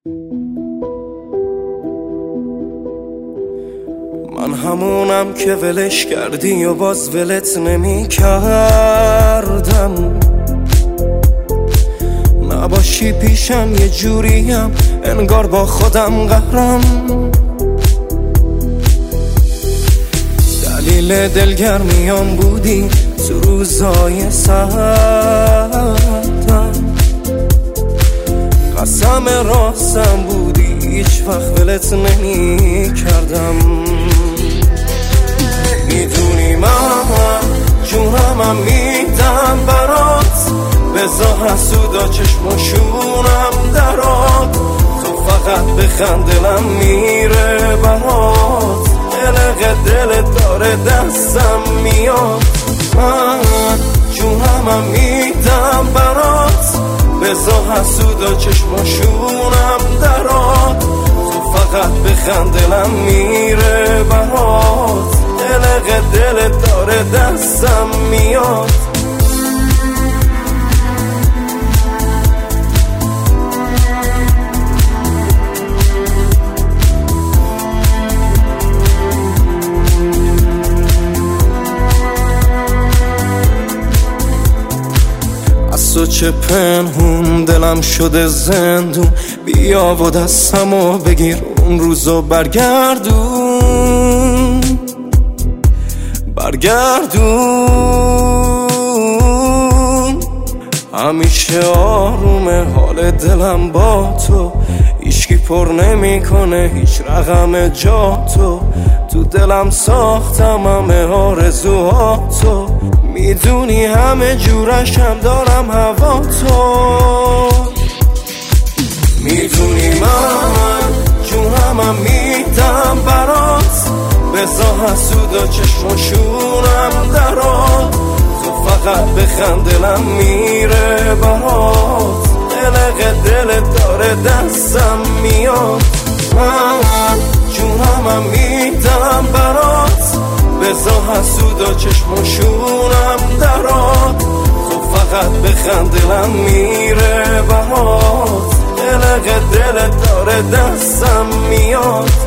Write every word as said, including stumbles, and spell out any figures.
من همونم که ولش کردی و باز ولت نمی کردم. نباشی پیشم یه جوریم انگار با خودم قهرم. دلیل دلگرمیام بودی تو روزای سردم. قسم راستم بودی هیچ وقت ولت نمی کردم. میدونی من جونمم میدم برات، بزا حسودا چشمشونم درات. تو فقط بخند دلم میره برات، قلق دلت داره دستم میاد. من جونمم میدم برات، بزا حسودا چشمشونم درات. تو فقط بخند دلم میره برات، قلق دلت داره دستم میاد. تو چه پنهون دلم شده زندون، بیا و دستمو بگیر اون روزو برگردون برگردون. همیشه آرومه حال دلم با تو، هیچکی پر نمی کنه هیچ رقم جا تو. تو دلم ساختم همه آرزوهاتو، میدونی همه جورشم دارم هوا تو. میدونی من جونمم میدم برات، بزا حسودا چشمشونم درات. تو فقط بخند دلم میره برات، قلق دلت داره دستم میاد. من جونمم میدم برات، بزا حسودا چشمشونم درات. تو فقط بخند دلم میره برات، قلق دلت داره دستم میاد.